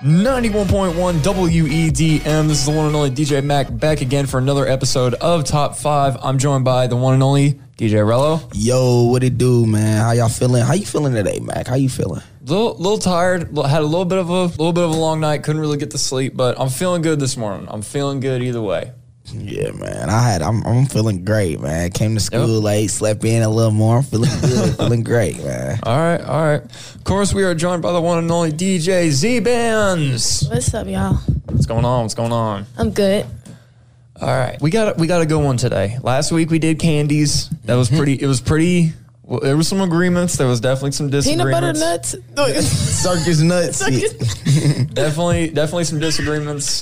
91.1 WEDM. This is the one and only DJ Mac back again for another episode of Top 5. I'm joined by the one and only DJ Rello. Yo, what it do, man? How y'all feeling? How you feeling today, Mac? How you feeling? Little tired. Had a little bit of a long night. Couldn't really get to sleep, but I'm feeling good this morning. I'm feeling good either way. Yeah, man. I'm feeling great, man. Came to school late, slept in a little more. I'm feeling good, feeling great, man. All right. Of course, we are joined by the one and only DJ Z-Bands. What's up, y'all? What's going on? I'm good. All right, we got a good one today. Last week we did candies. That was pretty. It was pretty. Well, there were some agreements. There was definitely some disagreements. Peanut butter nuts. Circus nuts. Definitely some disagreements.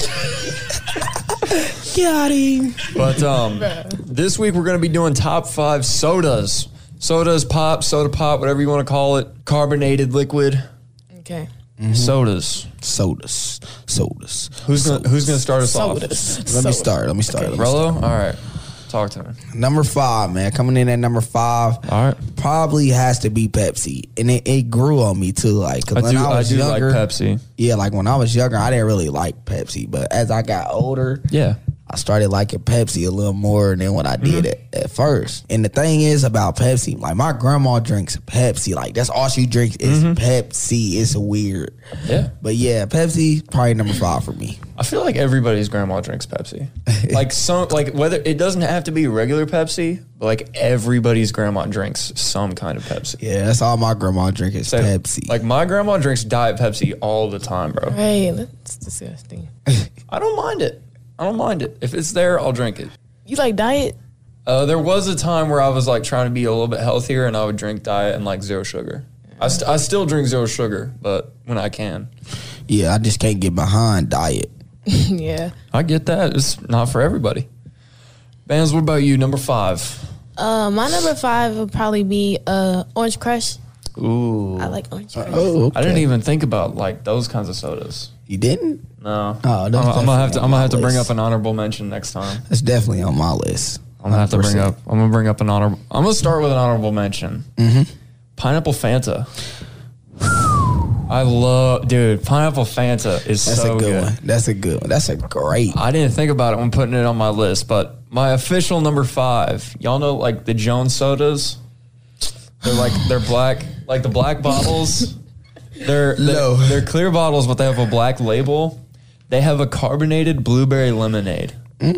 Got him. But this week we're going to be doing top 5 sodas. Sodas, pop, soda pop, whatever you want to call it. Carbonated liquid. Okay. Mm-hmm. Sodas. Who's gonna start us off? Let me start. Okay. Rello? All right. Talk to me. Number 5, man. Coming in at number 5. All right. Probably has to be Pepsi. And it grew on me too. Like, cause when I was younger, like Pepsi. Yeah, like when I was younger, I didn't really like Pepsi. But as I got older, yeah, I started liking Pepsi a little more than what I did at first. And the thing is about Pepsi, like my grandma drinks Pepsi. Like that's all she drinks is Pepsi. It's weird. Yeah. But yeah, Pepsi, probably number 5 for me. I feel like everybody's grandma drinks Pepsi. Whether it doesn't have to be regular Pepsi, but like everybody's grandma drinks some kind of Pepsi. Yeah, that's all my grandma drinks is Pepsi. Like my grandma drinks Diet Pepsi all the time, bro. Right, that's disgusting. I don't mind it. If it's there, I'll drink it. You like diet? There was a time where I was like trying to be a little bit healthier and I would drink diet and like zero sugar. I still drink zero sugar, but when I can. Yeah, I just can't get behind diet. Yeah. I get that. It's not for everybody. Bands, what about you? Number 5. My number 5 would probably be Orange Crush. Ooh. I like Orange Crush. Oh, okay. I didn't even think about like those kinds of sodas. You didn't? No. Oh, I'm gonna have to bring up an honorable mention next time. That's definitely on my list. I'm gonna bring up an honorable. I'm gonna start with an honorable mention. Mm-hmm. Pineapple Fanta. Pineapple Fanta is so good. That's a good one. That's a great. I didn't think about it when putting it on my list, but my official number 5. Y'all know like the Jones sodas. They're black, like the black bottles. They're clear bottles, but they have a black label. They have a carbonated blueberry lemonade.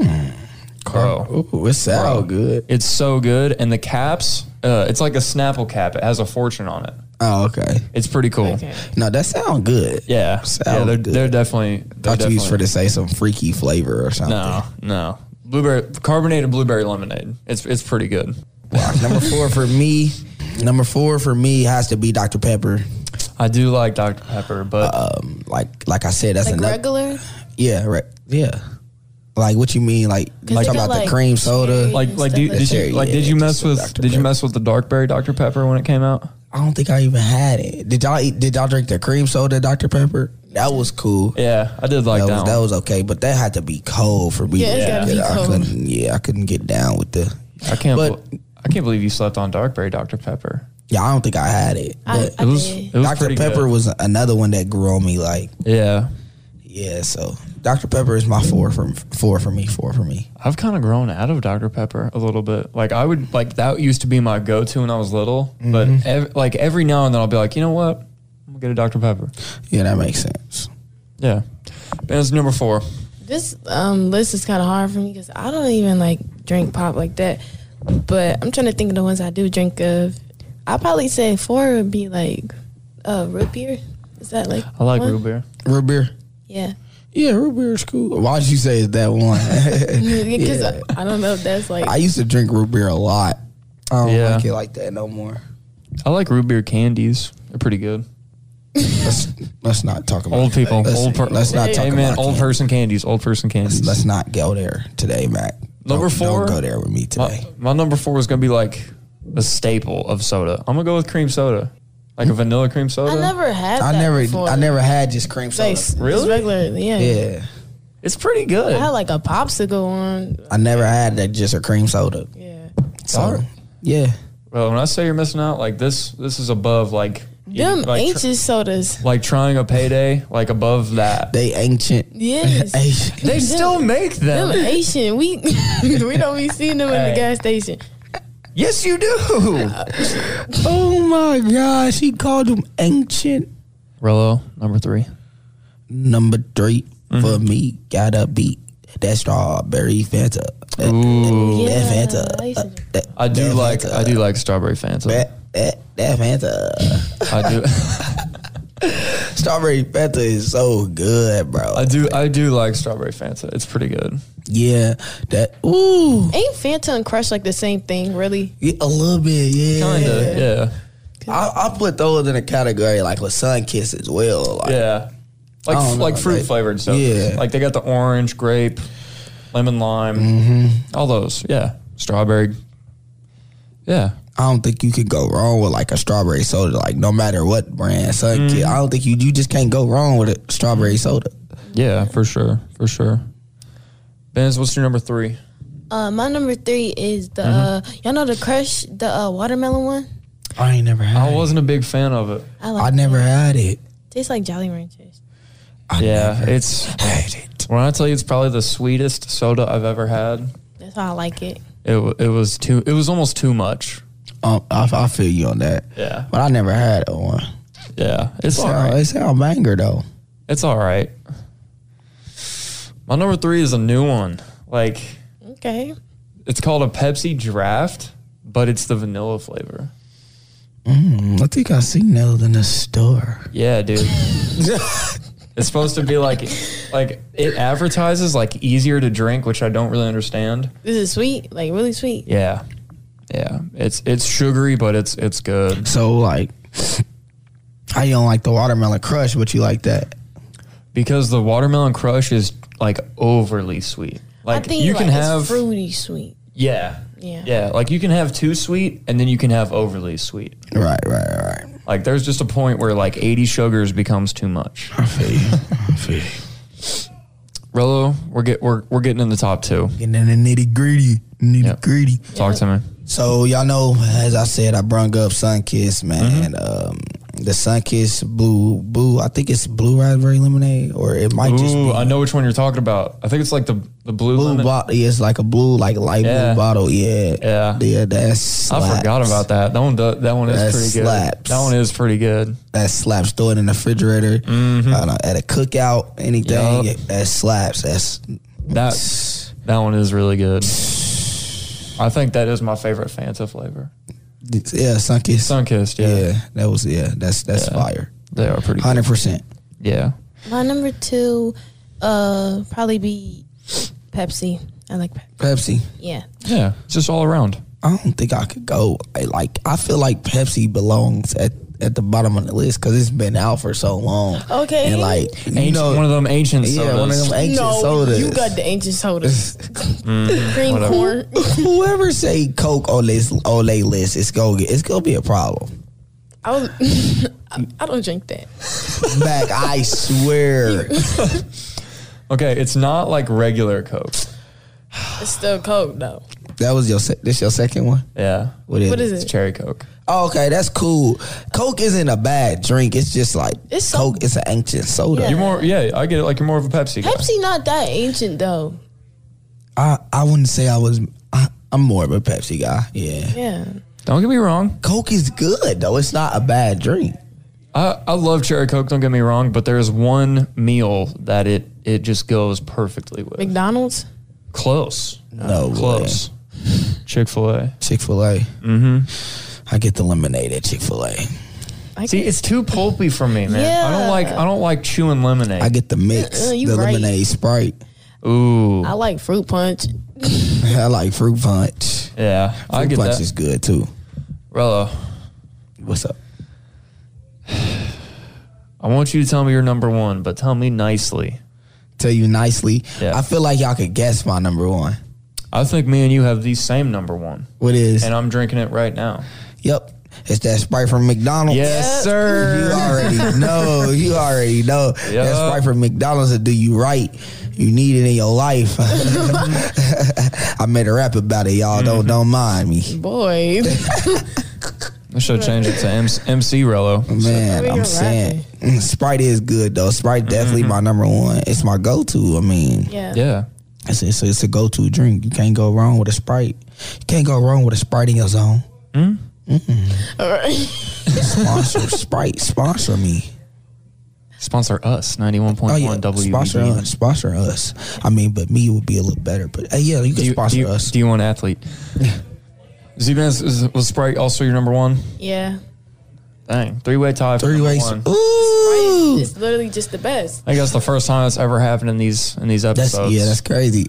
Bro. Ooh, it sounds good. It's so good. And the caps, it's like a Snapple cap. It has a fortune on it. Oh, okay. It's pretty cool. Okay. No, that sounds good. Yeah. They're definitely. Thought you was for to say some freaky flavor or something. No. Carbonated blueberry lemonade. It's pretty good. Wow. Number 4 for me has to be Dr. Pepper. I do like Dr. Pepper, but like I said, that's like another regular? Yeah, right. Yeah. Like what you mean? Like talking about like the cream soda? Did you mess with the dark berry Dr. Pepper when it came out? I don't think I even had it. Did y'all drink the cream soda Dr. Pepper? That was cool. Yeah, I did like that. That was okay, but that had to be cold for me. Yeah, it's gotta be cold. I couldn't get down with the. I can't believe you slept on dark berry Dr. Pepper. Yeah, I don't think I had it. But it was Dr. Pepper was another one that grew on me. Like yeah. So Dr. Pepper is my 4 for me. I've kind of grown out of Dr. Pepper a little bit. Like I would like that used to be my go-to when I was little. But every now and then I'll be like, you know what? I'm gonna get a Dr. Pepper. Yeah, that makes sense. Yeah. Band's number 4. This list is kind of hard for me because I don't even like drink pop like that. But I'm trying to think of the ones I do drink of. I'll probably say 4 would be like root beer. Is that like I like root beer. Root beer? Yeah. Yeah, root beer is cool. Why'd you say it's that one? Because I don't know if that's like... I used to drink root beer a lot. I don't like it like that no more. I like root beer candies. They're pretty good. Let's not talk about old people. Let's not talk about old person candies. Let's not go there today, Mac. Number 4. Don't go there with me today. My number 4 is gonna be like a staple of soda. I'm gonna go with cream soda, like a vanilla cream soda. I never had that before. I never had just cream soda. Really? Regular, yeah. Yeah. It's pretty good. I had like a popsicle one. I never had that just a cream soda. Yeah. So, yeah. Well, when I say you're missing out, like this is above like Them like, ancient sodas. like trying a payday, like above that. They ancient. Yes. Ancient. They still make Them them. Asian. We don't be seeing them in Hey. the gas station. Yes, you do. Oh my gosh, he called them ancient. Rello, number 3. Number 3 for me gotta be that strawberry Fanta. Ooh. That I used Fanta. to drink- That I do Fanta. like strawberry Fanta. That Fanta. I do. Strawberry Fanta is so good, bro. I do like strawberry Fanta. It's pretty good. Yeah, that. Ooh, Ain't Fanta and Crush like the same thing, really? yeah, a little bit. Yeah, Kinda. Yeah. I put those in a category like with Sunkiss as well. Like, Yeah. I don't know, Like fruit like- flavored stuff. yeah. Like they got the orange, grape, lemon, lime, all those. Yeah. Strawberry. Yeah. I don't think you could go wrong with like a strawberry soda. Like no matter what brand, Sunkiss. I don't think you just can't go wrong with a strawberry soda. Yeah, for sure. For sure. Benz, what's your number 3? My number 3 is the y'all know the Crush, the watermelon one. I ain't never had. I wasn't a big fan of it. I like. I never that. had it. Tastes like Jolly Ranchers. Yeah, it's Had it. when I tell you it's probably the sweetest soda I've ever had. That's why I like it. It was almost too much. I feel you on that. Yeah. But I never had one. Yeah, it's all right. It sound banger though. It's all right. My number 3 is a new one. Like Okay. it's called a Pepsi Draft, but it's the vanilla flavor. I think I seen those in the store. Yeah, dude. It's supposed to be like it advertises like easier to drink, which I don't really understand. This is sweet, like really sweet. Yeah. Yeah. It's sugary, but it's good. So like, how you don't like the watermelon crush, but you like that? Because the watermelon crush is like overly sweet. Like I think you can like, have it's fruity sweet. Yeah. Yeah. Yeah. Like you can have too sweet and then you can have overly sweet. Right. Like there's just a point where like 80 sugars becomes too much. I feel you. Rello, we're getting in the top 2. Getting in the nitty gritty. Talk to me. So y'all know, as I said, I brung up Sunkiss, man. The Sunkiss Blue, I think it's blue raspberry lemonade, or it might just be I know which one you're talking about. I think it's like the blue blue lemon. bottle. Yeah, it's like a blue, like light Yeah. blue bottle. Yeah, Yeah. That slaps. I forgot about that. That one is That pretty good. slaps. That one is pretty good. That slaps. Throw it in the refrigerator. At a cookout, anything. Yup. Yeah, that slaps. That one is really good. I think that is my favorite Fanta flavor. Yeah, Sunkiss. Sunkissed, yeah. That's fire. They are pretty good. 100%. Yeah. My number 2, probably be Pepsi. I like Pepsi. Pepsi. Yeah. Yeah. It's just all around. I don't think I could go. I feel like Pepsi belongs at the bottom of the list because it's been out for so long. Okay. And like One of them ancient sodas. yeah, one of them ancient No, sodas. you got the ancient sodas. Cream whatever. corn. Whoever say Coke on this Olay list, it's gonna be a problem. I don't drink that. Mac, I swear. Okay, it's not like regular Coke. It's still Coke though. That was this your second one? Yeah. What is It's it? cherry Coke. Oh, okay, that's cool. Coke isn't a bad drink. It's just like It's so- Coke. It's an ancient soda. Yeah. I get it. Like you're more of a Pepsi guy. Pepsi not that ancient though. I wouldn't say I was. I'm more of a Pepsi guy. Yeah. Yeah. Don't get me wrong. Coke is good though. It's not a bad drink. I love cherry Coke, don't get me wrong, but there's one meal that it just goes perfectly with. McDonald's. Close. No Close. Chick-fil-A. Chick-fil-A. Mm-hmm. I get the lemonade at Chick-fil-A. See, it's too pulpy for me, man. Yeah. I don't like chewing lemonade. I get the mix, you the right. lemonade Sprite. Ooh. I like fruit punch. I like fruit punch. Yeah. I Fruit get punch that. is good too. Rello, What's up? I want you to tell me your number 1, but tell me nicely. Tell you nicely. Yeah. I feel like y'all could guess my number 1. I think me and you have the same number 1. What is? And I'm drinking it right now. Yep. It's that Sprite from McDonald's. Yes, sir. You already know. You already know. Yup. That Sprite from McDonald's will do you right. You need it in your life. I made a rap about it, y'all. Don't mind me. Boy. That should change it to MC Rello. Man, I'm saying Sprite is good though. Sprite definitely my number one. It's my go-to. I mean, Yeah. It's a go-to drink. You can't go wrong with a Sprite. You can't go wrong with a Sprite in your zone. All right. Sprite, sponsor me. Sponsor us, 91.1 WBD. Sponsor us. I mean, but me would be a little better. But yeah, you can sponsor us. Do you want athlete? Z-Bands, was Sprite also your number one? Yeah. Dang, three-way tie. For Three ways. one. Ooh, It's literally just the best. I guess the first time that's ever happened in these episodes. that's crazy.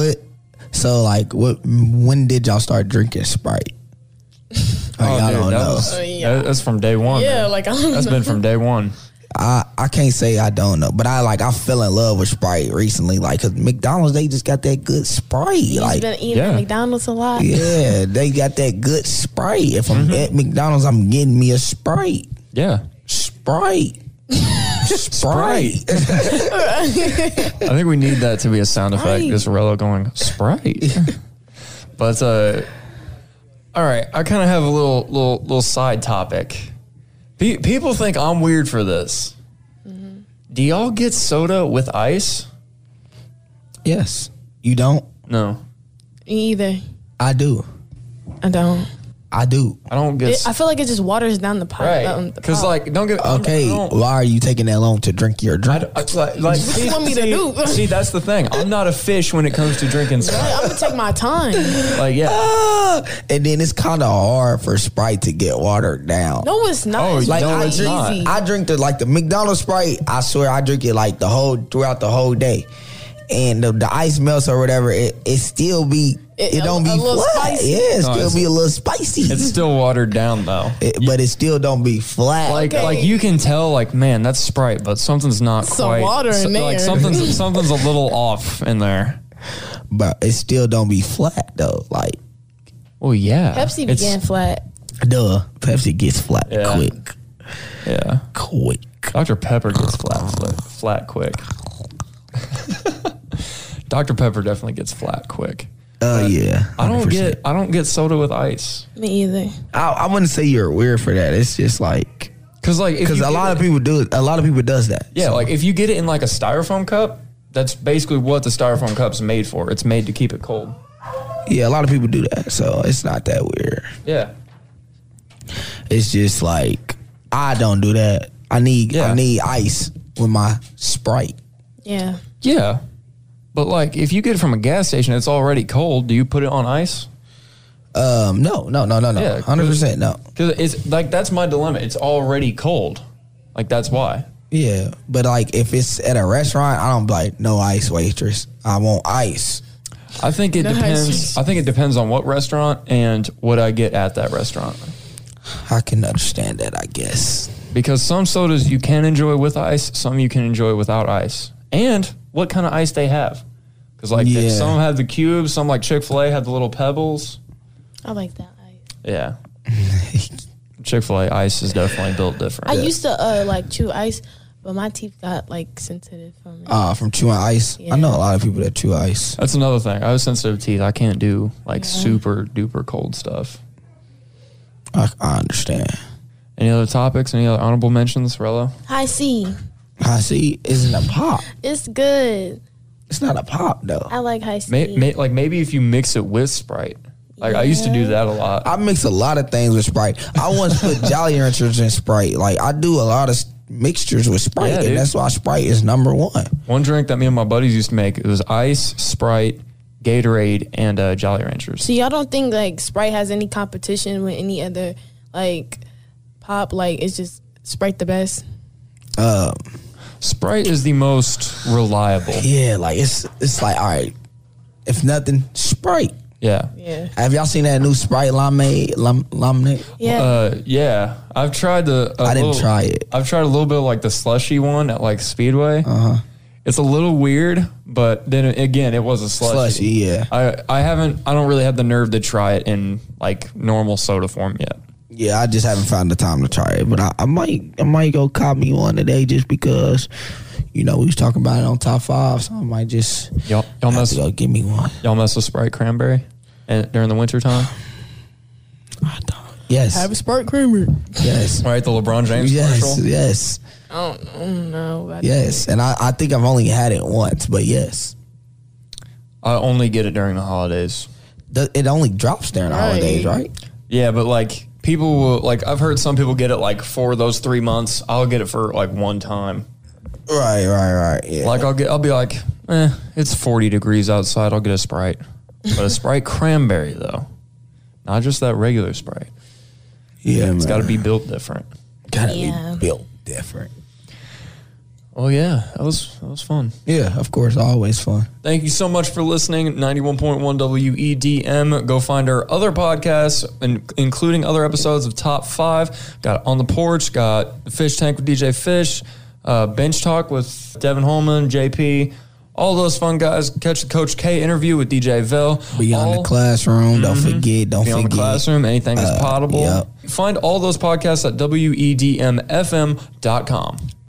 When did y'all start drinking Sprite? I don't know. That's from day one. Yeah, man. like I don't That's know. been from day one. I can't say I don't know, but I fell in love with Sprite recently. Like, cause McDonald's, they just got that good Sprite. You've Like, been eating at McDonald's a lot. yeah, they got that good Sprite. If I'm at McDonald's, I'm getting me a Sprite. Yeah. Sprite. Sprite. I think we need that to be a sound effect. Sprite. Just Rello going Sprite. But all right, I kind of have a little side topic. People think I'm weird for this. Do y'all get soda with ice? Yes. You don't? No, Me either. I do. I don't. I do. I don't get. I feel like it just waters down the pot. Right, because like don't get Okay, I don't- why are you taking that long to drink your drink? like do you want me to do? See, that's the thing. I'm not a fish when it comes to drinking Sprite. I'm gonna take my time. Like, yeah, And then it's kind of hard for Sprite to get watered down. No, it's not. Oh, It's like, really no, it's not. easy. I drink the McDonald's Sprite. I swear I drink it like throughout the whole day, and the ice melts or whatever. It still be. It don't be a little flat. spicy. Yeah, it still it's- be a little spicy. it's still watered down though. But it still don't be flat. Like you can tell, like, man, that's Sprite, but something's not Some quite. water in Like there. something's a little off in there. But it still don't be flat though. Like, Well, yeah, Pepsi It's- began flat. duh, Pepsi gets flat Yeah. quick. Yeah, Dr. Pepper gets flat quick. Dr. Pepper definitely gets flat quick. Yeah. I don't 100%. get soda with ice. Me either. I wouldn't say you're weird for that. It's just like Because like because a lot of people do it. A lot of people does that. Yeah, So, like if you get it in like a styrofoam cup, that's basically what the styrofoam cup's made for. It's made to keep it cold. yeah, a lot of people do that. So it's not that weird. Yeah. It's just like I don't do that. I need ice with my Sprite. Yeah. Yeah. But like if you get it from a gas station, it's already cold. Do you put it on ice? No. Yeah, 100% no. Because it's like that's my dilemma. It's already cold. Like that's why. Yeah, but like if it's at a restaurant, I don't be like no ice, waitress. I want ice. I think it No depends. ice. I think it depends on what restaurant and what I get at that restaurant. I can understand that, I guess. Because some sodas you can enjoy with ice, some you can enjoy without ice, and what kind of ice they have. Because like Yeah. some have the cubes, some like Chick-fil-A have the little pebbles. I like that ice. Yeah, Chick-fil-A ice is definitely built different. I used to like chew ice, but my teeth got like sensitive from it. From chewing ice. Yeah. I know a lot of people that chew ice. That's another thing. I have sensitive teeth. I can't do like super duper cold stuff. I understand. Any other topics? Any other honorable mentions, Rello? High C. High C isn't a pop. It's good. It's not a pop though. I like High C. Like maybe if you mix it with Sprite. Like I used to do that a lot. I mix a lot of things with Sprite. I once put Jolly Ranchers in Sprite. Like I do a lot of mixtures with Sprite, Yeah, and dude. that's why Sprite is number one. One drink that me and my buddies used to make, it was ice, Sprite, Gatorade, and Jolly Ranchers. So y'all don't think like Sprite has any competition with any other like pop? Like it's just Sprite the best. Sprite is the most reliable. Yeah, like it's like all right. If nothing, Sprite. Yeah. Yeah. Have y'all seen that new Sprite lemonade? Yeah. Yeah. I've tried I didn't try it. I've tried a little bit of like the slushy one at like Speedway. It's a little weird, but then again, it was a slushy. Slushy, yeah. I don't really have the nerve to try it in like normal soda form yet. Yeah, I just haven't found the time to try it, but I might go cop me one today just because, we was talking about it on Top 5, so I might just Y'all have mess to go give me one. y'all mess with Sprite cranberry and during the winter time. I don't. Yes. Have a Sprite creamer. Yes. Right, the LeBron James Yes. commercial. Yes. I don't know about Yes. And I think I've only had it once, but yes. I only get it during the holidays. It only drops during the holidays, right? Yeah, but like people will like. I've heard some people get it like for those 3 months. I'll get it for like one time. Right. Yeah. Like I'll be like, it's 40 degrees outside. I'll get a Sprite, but a Sprite cranberry though, not just that regular Sprite. Yeah, It's man. got to be built different. Gotta Yeah. be built different. Oh yeah, that was fun. Yeah, of course, always fun. Thank you so much for listening. 91.1 WEDM. Go find our other podcasts, including other episodes of Top 5. Got On the Porch, got The Fish Tank with DJ Fish, Bench Talk with Devin Holman, JP. All those fun guys. Catch the Coach K interview with DJ Vel. Beyond the Classroom. Don't forget. Beyond the Classroom. Anything is potable. Yep. Find all those podcasts at WEDMFM.com.